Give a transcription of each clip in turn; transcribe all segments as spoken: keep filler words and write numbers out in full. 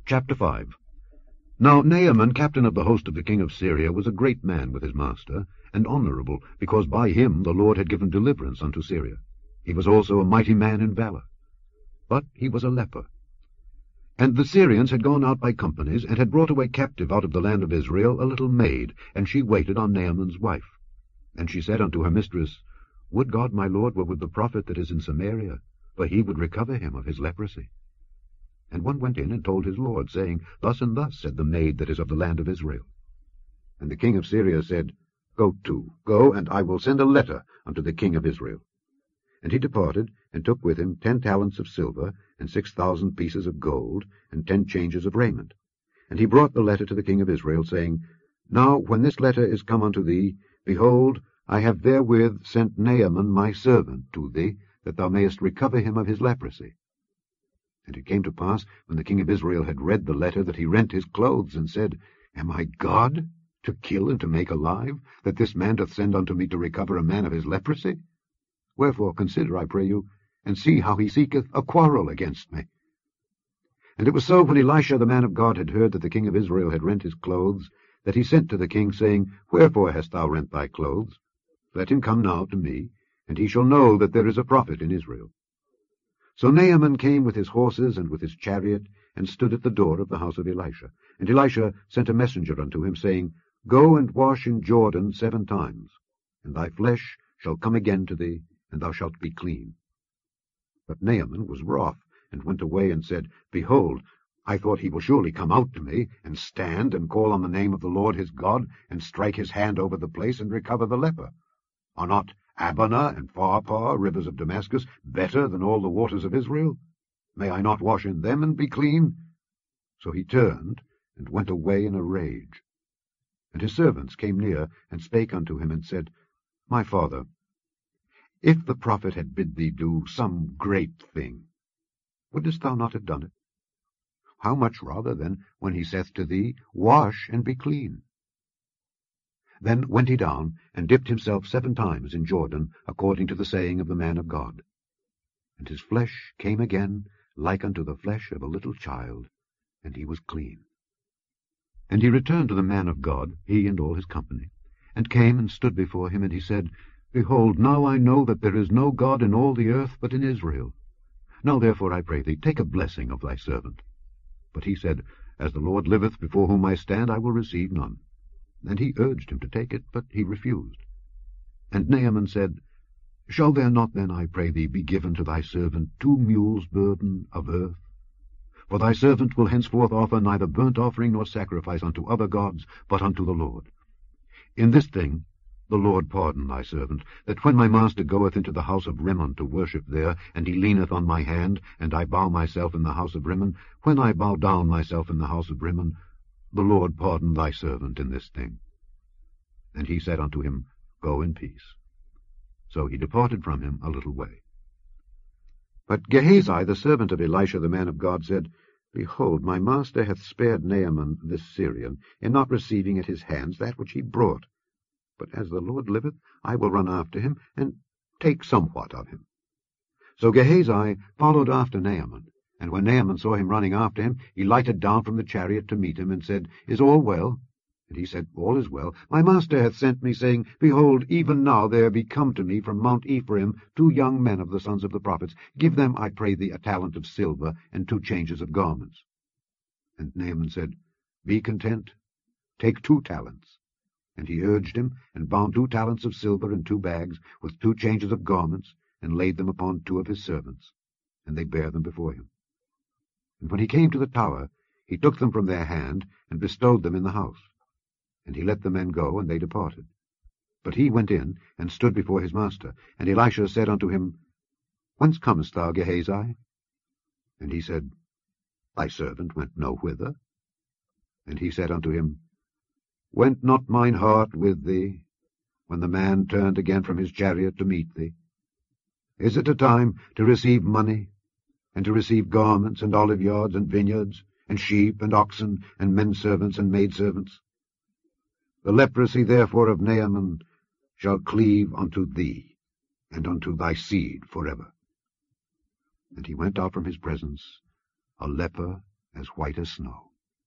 Chapter five. Now Naaman, captain of the host of the king of Syria, was a great man with his master, and honourable, because by him the Lord had given deliverance unto Syria. He was also a mighty man in valour. But he was a leper. And the Syrians had gone out by companies, and had brought away captive out of the land of Israel a little maid, and she waited on Naaman's wife. And she said unto her mistress, Would God my lord were with the prophet that is in Samaria, for he would recover him of his leprosy. And one went in and told his lord, saying, Thus and thus said the maid that is of the land of Israel. And the king of Syria said, Go to, go, and I will send a letter unto the king of Israel. And he departed, and took with him ten talents of silver, and six thousand pieces of gold, and ten changes of raiment. And he brought the letter to the king of Israel, saying, Now when this letter is come unto thee, behold, I have therewith sent Naaman my servant to thee, that thou mayest recover him of his leprosy. And it came to pass, when the king of Israel had read the letter, that he rent his clothes, and said, Am I God, to kill and to make alive, that this man doth send unto me to recover a man of his leprosy? Wherefore consider, I pray you, and see how he seeketh a quarrel against me. And it was so, when Elisha the man of God had heard that the king of Israel had rent his clothes, that he sent to the king, saying, Wherefore hast thou rent thy clothes? Let him come now to me, and he shall know that there is a prophet in Israel. So Naaman came with his horses and with his chariot, and stood at the door of the house of Elisha. And Elisha sent a messenger unto him, saying, Go and wash in Jordan seven times, and thy flesh shall come again to thee, and thou shalt be clean. But Naaman was wroth, and went away, and said, Behold, I thought he will surely come out to me, and stand, and call on the name of the Lord his God, and strike his hand over the place, and recover the leper. Are not Abana and Pharpar, rivers of Damascus, better than all the waters of Israel? May I not wash in them and be clean? So he turned, and went away in a rage. And his servants came near, and spake unto him, and said, My father, if the prophet had bid thee do some great thing, wouldest thou not have done it? How much rather, then, when he saith to thee, Wash and be clean? Then went he down, and dipped himself seven times in Jordan, according to the saying of the man of God. And his flesh came again like unto the flesh of a little child, and he was clean. And he returned to the man of God, he and all his company, and came and stood before him, and he said, Behold, now I know that there is no God in all the earth but in Israel. Now therefore, I pray thee, take a blessing of thy servant. But he said, As the Lord liveth, before whom I stand, I will receive none. And he urged him to take it, but he refused. And Naaman said, Shall there not then, I pray thee, be given to thy servant two mules' burden of earth? For thy servant will henceforth offer neither burnt offering nor sacrifice unto other gods, but unto the Lord. In this thing the Lord pardon thy servant, that when my master goeth into the house of Rimmon to worship there, and he leaneth on my hand, and I bow myself in the house of Rimmon, when I bow down myself in the house of Rimmon, the Lord pardon thy servant in this thing. And he said unto him, Go in peace. So he departed from him a little way. But Gehazi, the servant of Elisha the man of God, said, Behold, my master hath spared Naaman this Syrian, in not receiving at his hands that which he brought. But as the Lord liveth, I will run after him, and take somewhat of him. So Gehazi followed after Naaman. And when Naaman saw him running after him, he lighted down from the chariot to meet him, and said, Is all well? And he said, All is well. My master hath sent me, saying, Behold, even now there be come to me from Mount Ephraim two young men of the sons of the prophets. Give them, I pray thee, a talent of silver, and two changes of garments. And Naaman said, Be content, take two talents. And he urged him, and bound two talents of silver in two bags, with two changes of garments, and laid them upon two of his servants. And they bare them before him. And when he came to the tower, he took them from their hand, and bestowed them in the house. And he let the men go, and they departed. But he went in, and stood before his master. And Elisha said unto him, Whence comest thou, Gehazi? And he said, Thy servant went no whither. And he said unto him, Went not mine heart with thee, when the man turned again from his chariot to meet thee? Is it a time to receive money, and to receive garments, and oliveyards, and vineyards, and sheep, and oxen, and menservants, and maidservants? The leprosy therefore of Naaman shall cleave unto thee, and unto thy seed forever. And he went out from his presence, a leper as white as snow.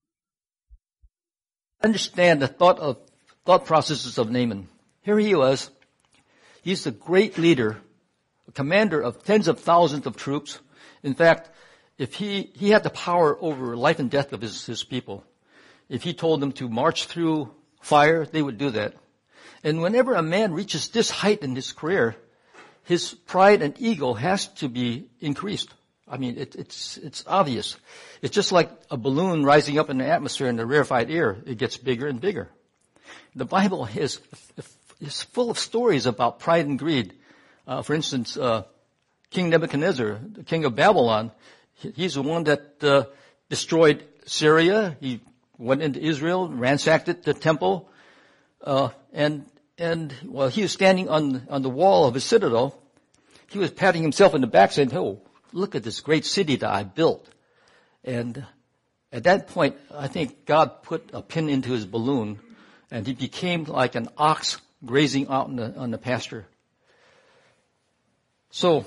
Understand the thought of thought processes of Naaman. Here he was. He's the great leader, a commander of tens of thousands of troops. In fact, if he, he had the power over life and death of his, his people. If he told them to march through fire, they would do that. And whenever a man reaches this height in his career, his pride and ego has to be increased. I mean, it, it's, it's obvious. It's just like a balloon rising up in the atmosphere in the rarefied air. It gets bigger and bigger. The Bible is, is full of stories about pride and greed. Uh, for instance, uh, King Nebuchadnezzar, the king of Babylon, he's the one that uh, destroyed Syria. He went into Israel, ransacked it, the temple, uh, and and while he was standing on on the wall of his citadel, he was patting himself in the back, saying, "Oh, look at this great city that I built." And at that point, I think God put a pin into his balloon, and he became like an ox grazing out on the on the pasture. So,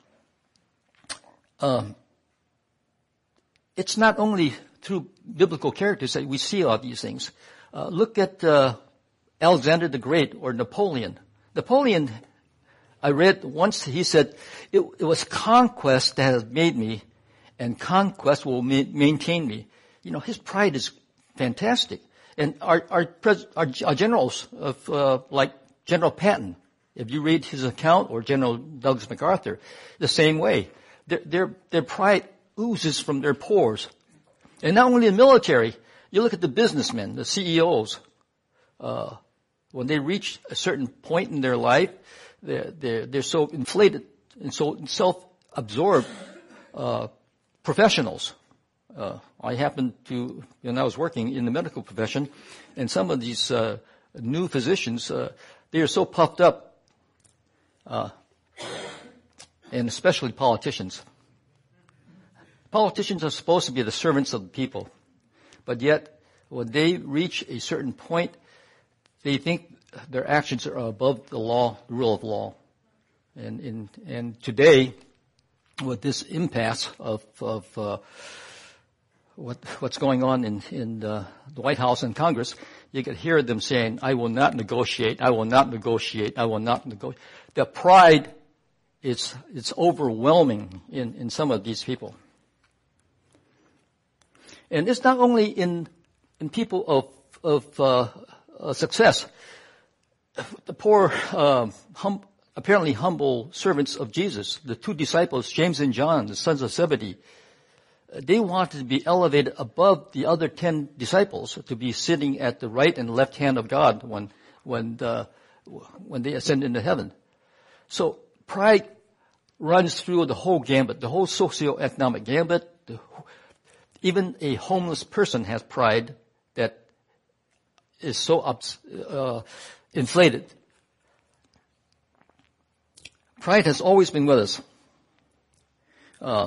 um, it's not only through biblical characters that we see all these things. Uh, look at uh, Alexander the Great or Napoleon. Napoleon, I read once, he said, it, it was conquest that has made me, and conquest will ma- maintain me. You know, his pride is fantastic. And our our, pres- our, our generals, of uh, like General Patton, if you read his account, or General Douglas MacArthur, the same way. Their, their, their pride oozes from their pores. And not only the military, you look at the businessmen, the C E Os. Uh, when they reach a certain point in their life, they're, they're, they're so inflated and so self-absorbed uh, professionals. Uh, I happened to, when I was working in the medical profession, and some of these uh, new physicians, uh, they are so puffed up, uh, and especially politicians. Politicians are supposed to be the servants of the people, but yet when they reach a certain point, they think their actions are above the law, the rule of law. And in, and today, with this impasse of of uh, what what's going on in in uh, the White House and Congress, you could hear them saying, "I will not negotiate. I will not negotiate. I will not negotiate." The pride is it's overwhelming in in some of these people. And it's not only in in people of of uh, uh, success. The poor, uh, hum, apparently humble servants of Jesus, the two disciples, James and John, the sons of Zebedee, they wanted to be elevated above the other ten disciples, to be sitting at the right and left hand of God when when the, when they ascend into heaven. So pride runs through the whole gambit, the whole socioeconomic gambit. The, even a homeless person has pride that is so ups, uh, inflated. Pride has always been with us. Uh,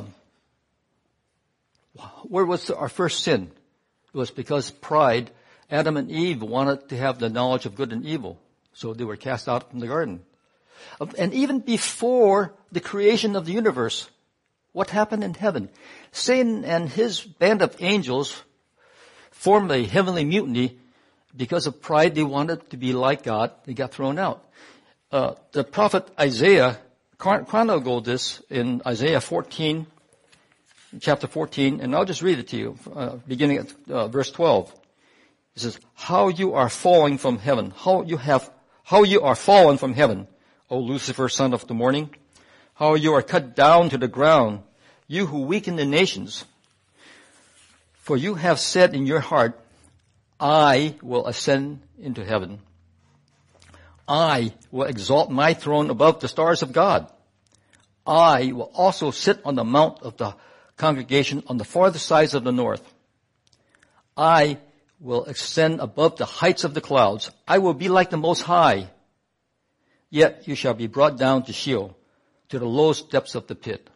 where was our first sin? It was because pride. Adam and Eve wanted to have the knowledge of good and evil, so they were cast out from the garden. And even before the creation of the universe, what happened in heaven? Satan and his band of angels formed a heavenly mutiny because of pride. They wanted to be like God. They got thrown out. Uh, the prophet Isaiah chronicled this in Isaiah fourteen, chapter fourteen, and I'll just read it to you, uh, beginning at uh, verse twelve. It says, "How you are falling from heaven! How you have, how you are fallen from heaven, O Lucifer, son of the morning! How you are cut down to the ground, you who weaken the nations! For you have said in your heart, I will ascend into heaven. I will exalt my throne above the stars of God. I will also sit on the mount of the congregation on the farthest sides of the north. I will ascend above the heights of the clouds. I will be like the Most High. Yet you shall be brought down to Sheol, to the lowest depths of the pit."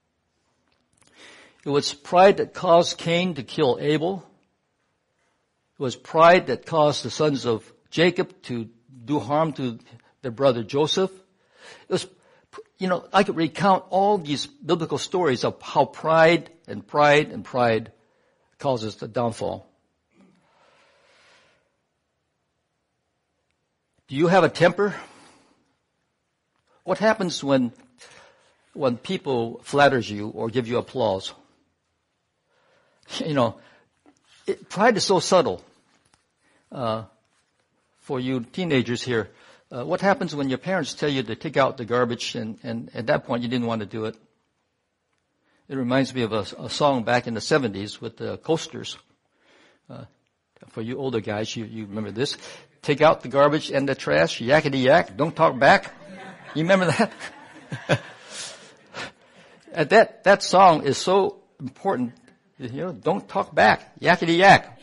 It was pride that caused Cain to kill Abel. It was pride that caused the sons of Jacob to do harm to their brother Joseph. It was, you know, I could recount all these biblical stories of how pride and pride and pride causes the downfall. Do you have a temper? What happens when when people flatters you or give you applause? You know, it, pride is so subtle. Uh, for you teenagers here, uh, what happens when your parents tell you to take out the garbage and, and at that point you didn't want to do it? It reminds me of a, a song back in the seventies with the Coasters. Uh, for you older guys, you, you remember this. Take out the garbage and the trash, yakety yak, don't talk back. You remember that? And that, that song is so important. You know, don't talk back, yakety yak.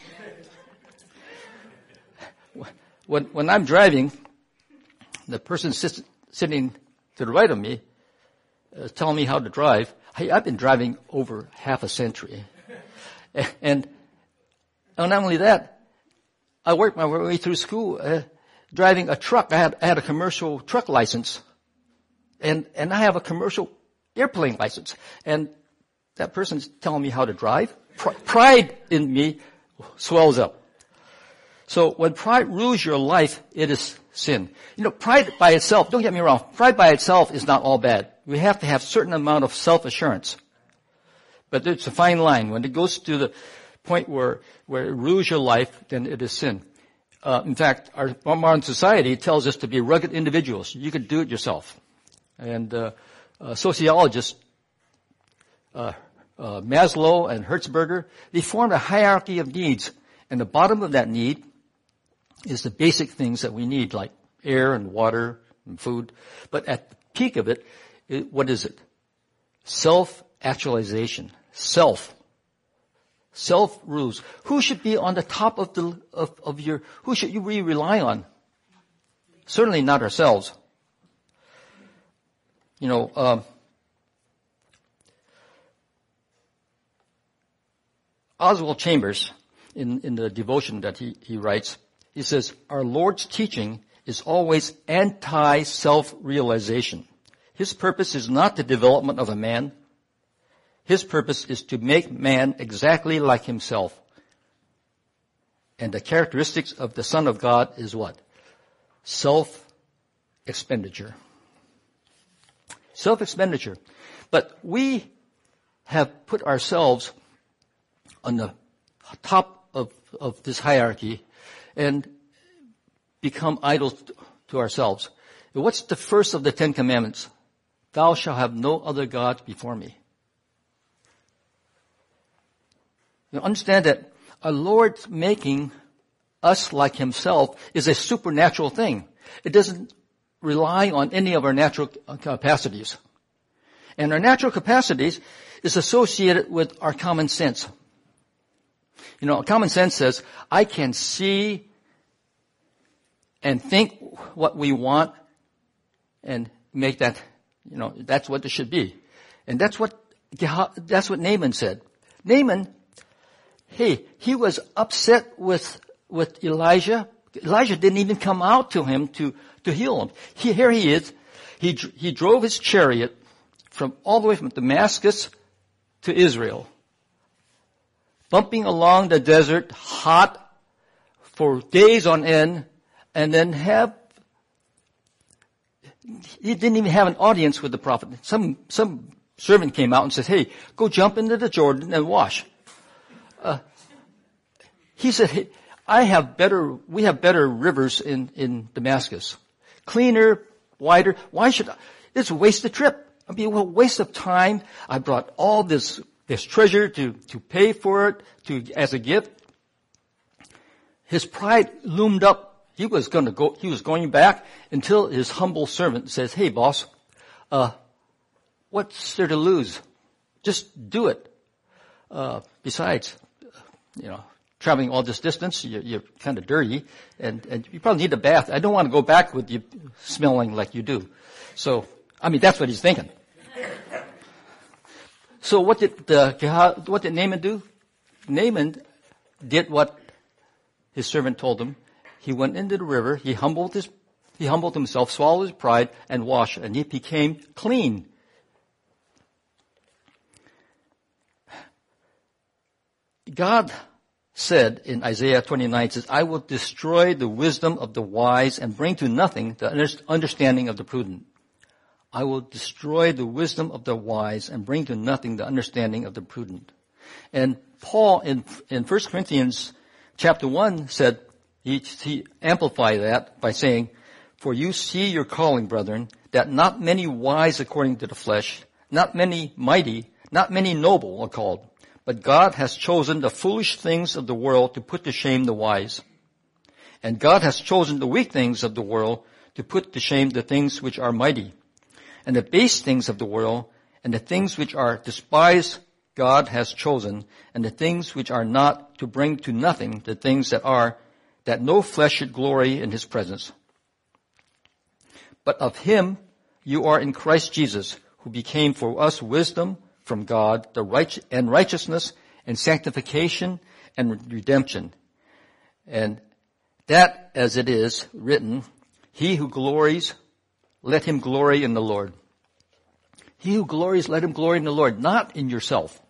When, when I'm driving, the person sits, sitting to the right of me is telling me how to drive. Hey, I've been driving over half a century. And, and not only that, I worked my way through school uh, driving a truck. I had, I had a commercial truck license. And, and I have a commercial airplane license. And that person's telling me how to drive. Pride in me swells up. So when pride rules your life, it is sin. You know, pride by itself, don't get me wrong, pride by itself is not all bad. We have to have a certain amount of self-assurance. But it's a fine line. When it goes to the point where, where it rules your life, then it is sin. Uh, in fact, our modern society tells us to be rugged individuals. You can do it yourself. And uh, uh, sociologists, uh, uh, Maslow and Hertzberger, they formed a hierarchy of needs. And the bottom of that need is the basic things that we need, like air and water and food. But at the peak of it, it what is it? Self-actualization. Self. Self rules. Who should be on the top of the of, of your? Who should you really rely on? Certainly not ourselves. You know, um, Oswald Chambers, in, in the devotion that he, he writes, he says, our Lord's teaching is always anti-self-realization. His purpose is not the development of a man. His purpose is to make man exactly like himself. And the characteristics of the Son of God is what? Self-expenditure. Self-expenditure. But we have put ourselves on the top of, of this hierarchy and become idols to ourselves. What's the first of the Ten Commandments? Thou shalt have no other gods before me. You understand that our Lord making us like himself is a supernatural thing. It doesn't rely on any of our natural capacities. And our natural capacities is associated with our common sense. You know, common sense says, I can see and think what we want and make that, you know, that's what it should be. And that's what, that's what Naaman said. Naaman, hey, he was upset with, with Elijah. Elijah didn't even come out to him to, to heal him. He, here he is. He, he drove his chariot from all the way from Damascus to Israel, bumping along the desert, hot for days on end, and then have, he didn't even have an audience with the prophet. Some, some servant came out and said, hey, go jump into the Jordan and wash. Uh, he said, hey, I have better, we have better rivers in, in Damascus. Cleaner, wider. Why should I? It's a waste of trip. I mean, a waste of time. I brought all this, this treasure to, to pay for it, to, as a gift. His pride loomed up. He was going to go, he was going back until his humble servant says, hey boss, uh, what's there to lose? Just do it. Uh, besides, you know, traveling all this distance, you're, you're kind of dirty, and, and you probably need a bath. I don't want to go back with you smelling like you do. So, I mean, that's what he's thinking. So what did uh, what did Naaman do? Naaman did what his servant told him. He went into the river. He humbled his, he humbled himself, swallowed his pride, and washed, and he became clean. God said in Isaiah twenty-nine, says, I will destroy the wisdom of the wise and bring to nothing the understanding of the prudent. I will destroy the wisdom of the wise and bring to nothing the understanding of the prudent. And Paul in, in First Corinthians chapter one said, he, he amplified that by saying, for you see your calling, brethren, that not many wise according to the flesh, not many mighty, not many noble are called. But God has chosen the foolish things of the world to put to shame the wise. And God has chosen the weak things of the world to put to shame the things which are mighty. And the base things of the world and the things which are despised God has chosen, and the things which are not, to bring to nothing the things that are, that no flesh should glory in his presence. But of him you are in Christ Jesus, who became for us wisdom from God, the right and righteousness and sanctification and redemption. And that, as it is written, he who glories, let him glory in the Lord. He who glories, let him glory in the Lord, not in yourself.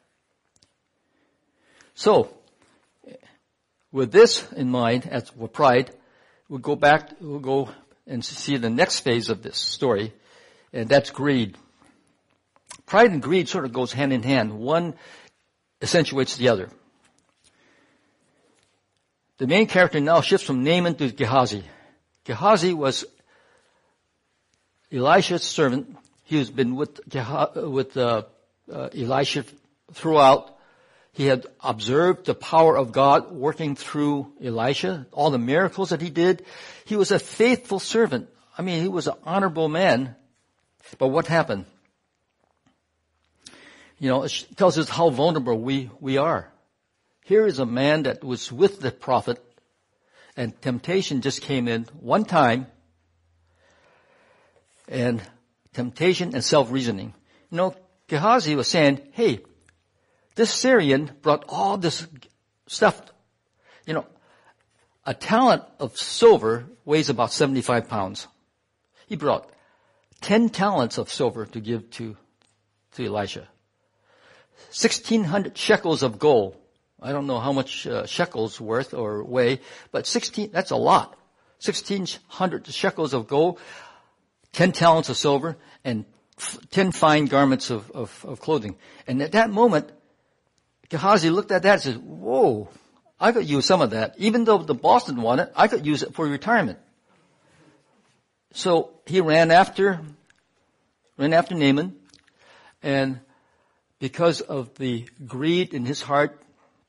So, with this in mind, as with pride, we'll go back, we'll go and see the next phase of this story, and that's greed. Pride and greed sort of goes hand in hand. One accentuates the other. The main character now shifts from Naaman to Gehazi. Gehazi was Elisha's servant. He has been with, with uh, uh, Elisha throughout. He had observed the power of God working through Elisha, all the miracles that he did. He was a faithful servant. I mean, he was an honorable man. But what happened? You know, it tells us how vulnerable we, we are. Here is a man that was with the prophet, and temptation just came in one time, and temptation and self-reasoning. You know, Gehazi was saying, hey, this Syrian brought all this stuff. You know, a talent of silver weighs about seventy-five pounds. He brought ten talents of silver to give to, to Elisha. sixteen hundred shekels of gold. I don't know how much uh, shekels worth or weigh, but sixteen, that's a lot. sixteen hundred shekels of gold, ten talents of silver, and f- ten fine garments of, of, of clothing. And at that moment, Gehazi looked at that and said, whoa, I could use some of that. Even though the boss didn't want it, I could use it for retirement. So he ran after, ran after Naaman, and because of the greed in his heart,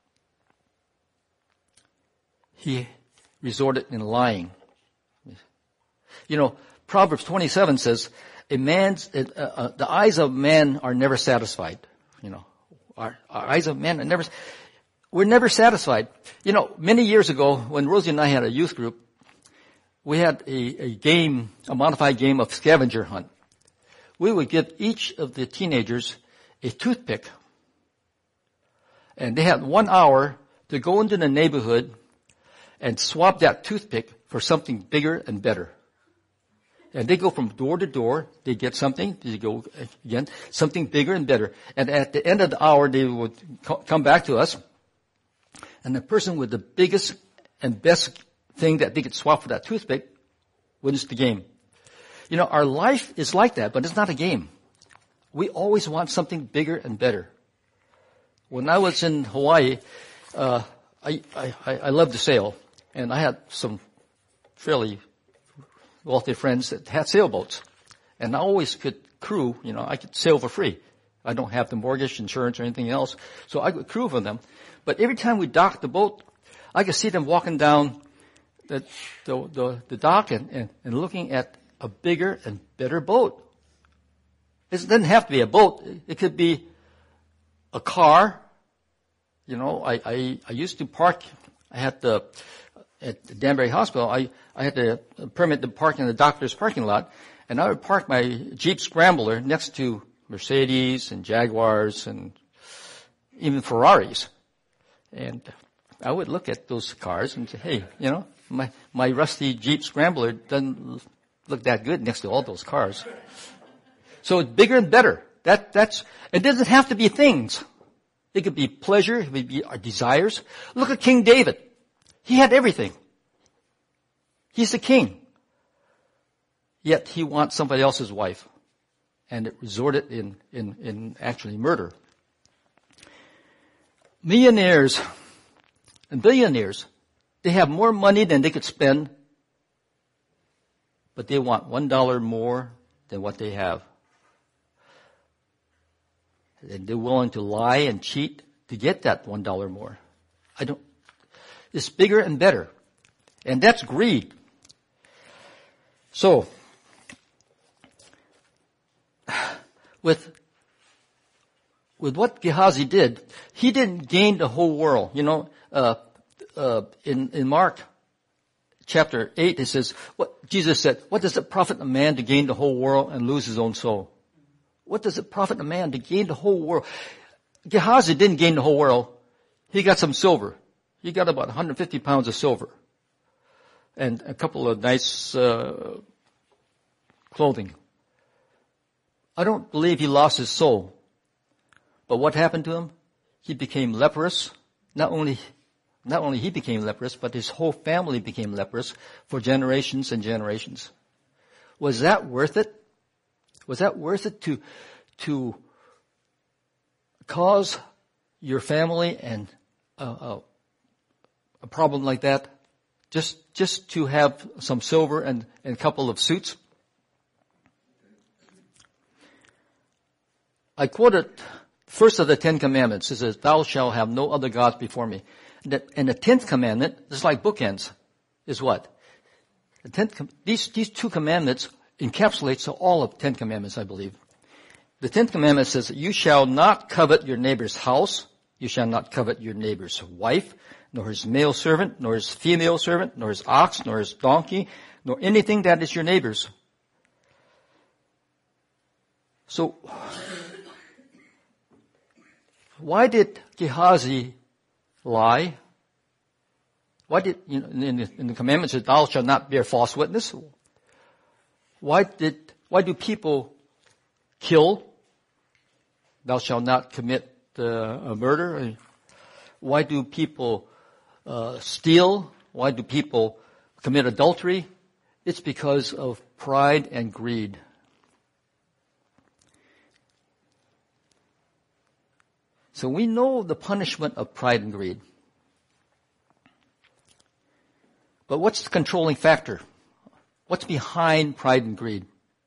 he resorted in lying. You know, Proverbs twenty-seven says, "A man's uh, uh, the eyes of man are never satisfied." You know, our, our eyes of man are never. We're never satisfied. You know, many years ago, when Rosie and I had a youth group, we had a, a game, a modified game of scavenger hunt. We would give each of the teenagers a toothpick, and they had one hour to go into the neighborhood and swap that toothpick for something bigger and better. And they go from door to door, they get something, they go again, something bigger and better. And at the end of the hour, they would co- come back to us, and the person with the biggest and best thing that they could swap for that toothpick wins the game. You know, our life is like that, but it's not a game. We always want something bigger and better. When I was in Hawaii, uh, I, I, I love to sail, and I had some fairly wealthy friends that had sailboats, and I always could crew, you know, I could sail for free. I don't have the mortgage, insurance, or anything else, so I could crew for them. But every time we docked the boat, I could see them walking down the, the, the, the dock and, and, and looking at a bigger and better boat. It doesn't have to be a boat. It could be a car. You know, I, I, I used to park, I had the, at the Danbury Hospital, I, I had to permit to park in the doctor's parking lot, and I would park my Jeep Scrambler next to Mercedes and Jaguars and even Ferraris. And I would look at those cars and say, hey, you know, my, my rusty Jeep Scrambler doesn't look that good next to all those cars. So it's bigger and better. That, that's, it doesn't have to be things. It could be pleasure. It could be our desires. Look at King David. He had everything. He's the king. Yet he wants somebody else's wife. And it resorted in, in, in actually murder. Millionaires and billionaires, they have more money than they could spend, but they want one dollar more than what they have. And they're willing to lie and cheat to get that one dollar more. I don't, it's bigger and better. And that's greed. So, with, with what Gehazi did, he didn't gain the whole world. You know, uh, uh, in, in Mark chapter eight, it says, what, Jesus said, what does it profit a man to gain the whole world and lose his own soul? What does it profit a man to gain the whole world? Gehazi didn't gain the whole world. He got some silver. He got about one hundred fifty pounds of silver. And a couple of nice uh, clothing. I don't believe he lost his soul. But what happened to him? He became leprous. Not only, not only he became leprous, but his whole family became leprous for generations and generations. Was that worth it? Was that worth it to, to cause your family and uh, uh, a problem like that? Just, just to have some silver and, and a couple of suits? I quoted first of the Ten Commandments. It says, thou shalt have no other gods before me. And the, and the tenth commandment, is like bookends, is what? The tenth, these, these two commandments encapsulates all of Ten Commandments, I believe. The Tenth Commandment says, you shall not covet your neighbor's house. You shall not covet your neighbor's wife, nor his male servant, nor his female servant, nor his ox, nor his donkey, nor anything that is your neighbor's. So, why did Gehazi lie? Why did, you know, in the, in the commandments, it says, thou shalt not bear false witness. Why did, why do people kill? Thou shalt not commit uh, a murder. Why do people uh, steal? Why do people commit adultery? It's because of pride and greed. So we know the punishment of pride and greed. But what's the controlling factor? What's behind pride and greed?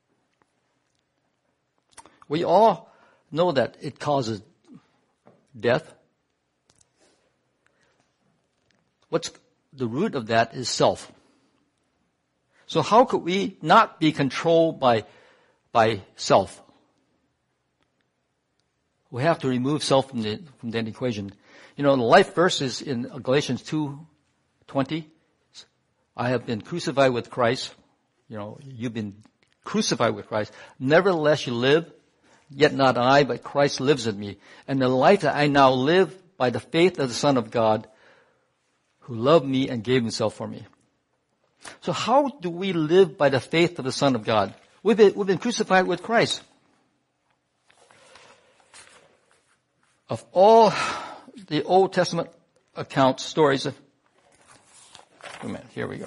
We all know that it causes death. What's the root of that is self. So how could we not be controlled by, by self? We have to remove self from the, from that equation. You know, the life verse is in Galatians two twenty. I have been crucified with Christ. You know, you've been crucified with Christ. Nevertheless you live, yet not I, but Christ lives in me. And the life that I now live by the faith of the Son of God, who loved me and gave himself for me. So how do we live by the faith of the Son of God? We've been, we've been crucified with Christ. Of all the Old Testament accounts, stories of, wait a minute, here we go.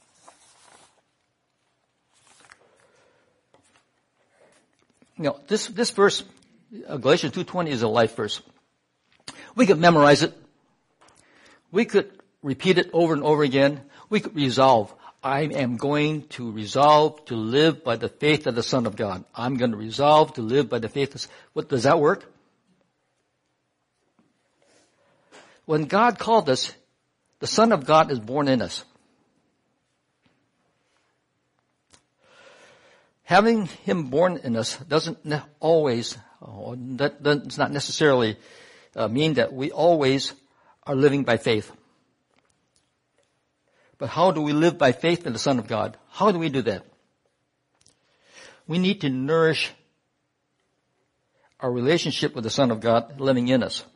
You know, this, this verse, uh, Galatians two twenty is a life verse. We could memorize it. We could repeat it over and over again. We could resolve. I am going to resolve to live by the faith of the Son of God. I'm going to resolve to live by the faith of, what, does that work? When God called us, the Son of God is born in us. Having him born in us doesn't always, oh, that does not necessarily uh, mean that we always are living by faith. But how do we live by faith in the Son of God? How do we do that? We need to nourish our relationship with the Son of God living in us.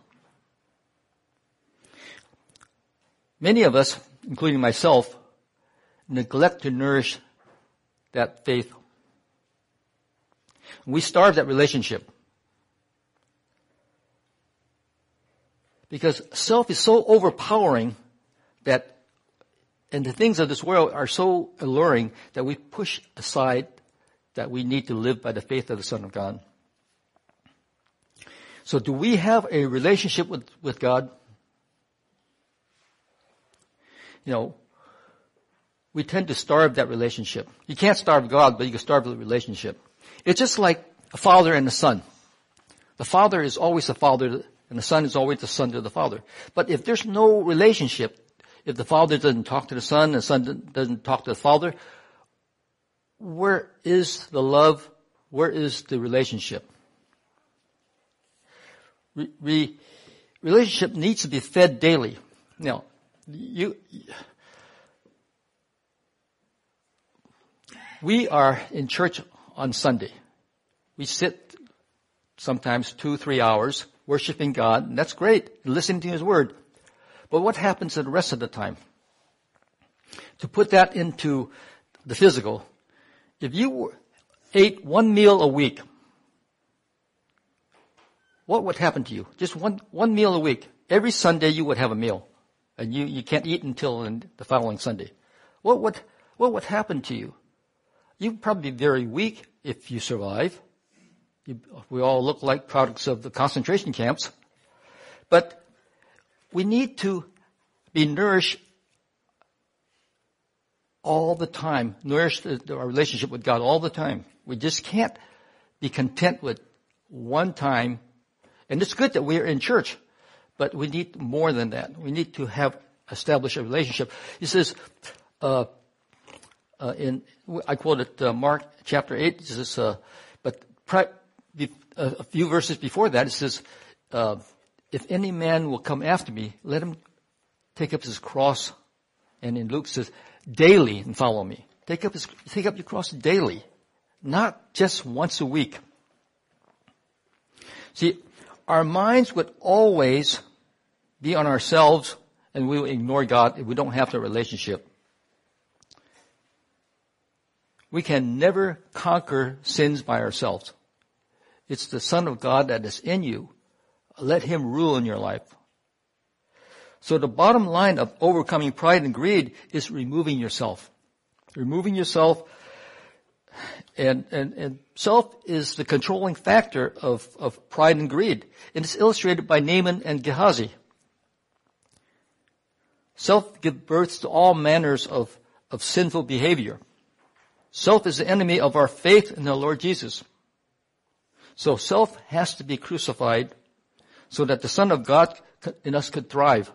Many of us, including myself, neglect to nourish that faith. We starve that relationship. Because self is so overpowering that, and the things of this world are so alluring that we push aside that we need to live by the faith of the Son of God. So do we have a relationship with, with God? You know, we tend to starve that relationship. You can't starve God, but you can starve the relationship. It's just like a father and a son. The father is always the father, and the son is always the son to the father. But if there's no relationship, if the father doesn't talk to the son, and the son doesn't talk to the father, where is the love? Where is the relationship? Re- re- relationship needs to be fed daily. Now, you, we are in church on Sunday. We sit sometimes two, three hours worshiping God, and that's great, listening to His Word. But what happens the rest of the time? To put that into the physical, if you ate one meal a week, what would happen to you? Just one, one meal a week. Every Sunday you would have a meal. And you, you can't eat until the following Sunday. What would, what would happen to you? You'd probably be very weak if you survive. You, we all look like products of the concentration camps. But we need to be nourished all the time, nourish our relationship with God all the time. We just can't be content with one time. And it's good that we're in church, but we need more than that. We need to have established a relationship. He says, uh, uh, in, I quoted uh, Mark chapter eight, it says, uh, but pri- be, uh, a few verses before that, it says, uh, if any man will come after me, let him take up his cross. And in Luke it says, daily and follow me. Take up his, take up your cross daily, not just once a week. See, our minds would always be on ourselves, and we will ignore God if we don't have the relationship. We can never conquer sins by ourselves. It's the Son of God that is in you. Let Him rule in your life. So the bottom line of overcoming pride and greed is removing yourself. Removing yourself, and, and, and self is the controlling factor of, of pride and greed. And it's illustrated by Naaman and Gehazi. Self gives birth to all manners of, of sinful behavior. Self is the enemy of our faith in the Lord Jesus. So self has to be crucified so that the Son of God in us could thrive.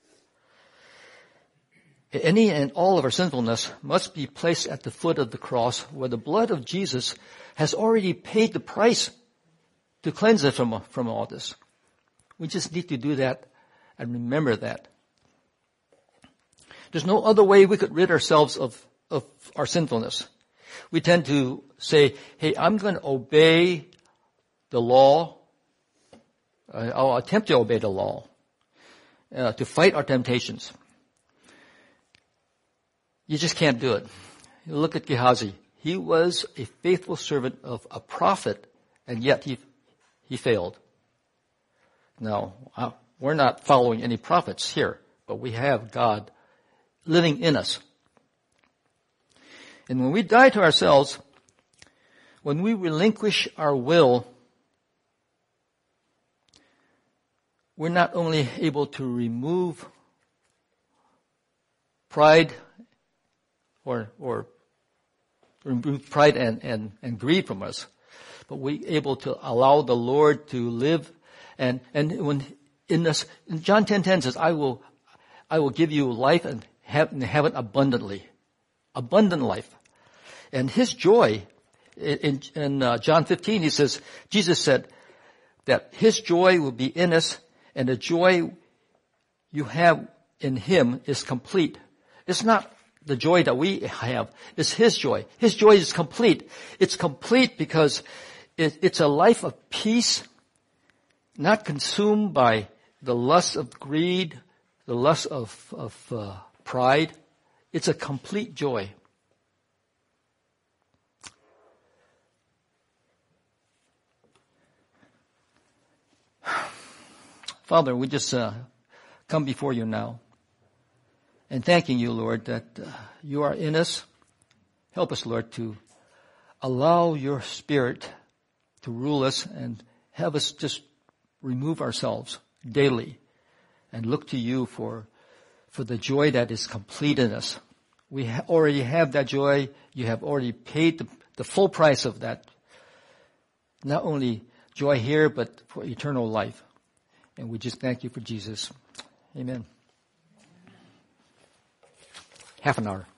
Any and all of our sinfulness must be placed at the foot of the cross, where the blood of Jesus has already paid the price to cleanse us from, from all this. We just need to do that and remember that. There's no other way we could rid ourselves of, of our sinfulness. We tend to say, hey, I'm going to obey the law. I'll attempt to obey the law, uh, to fight our temptations. You just can't do it. You look at Gehazi. He was a faithful servant of a prophet, and yet he he failed. Now, uh, we're not following any prophets here, but we have God living in us. And when we die to ourselves, when we relinquish our will, we're not only able to remove pride or or remove pride and, and, and greed from us, but we're able to allow the Lord to live. And, and when in this, in John ten ten says, I will, I will give you life and have, and have it abundantly. Abundant life. And His joy, in, in uh, John fifteen, He says, Jesus said that His joy will be in us, and the joy you have in Him is complete. It's not the joy that we have. It's His joy. His joy is complete. It's complete because it, it's a life of peace, not consumed by the lust of greed, the lust of, of uh, pride. It's a complete joy. Father, we just uh, come before you now and thanking you, Lord, that uh, you are in us. Help us, Lord, to allow your Spirit to rule us and have us just remove ourselves daily and look to you for for the joy that is complete in us. We ha- already have that joy. You have already paid the, the full price of that. Not only joy here, but for eternal life. And we just thank you for Jesus. Amen. Half an hour.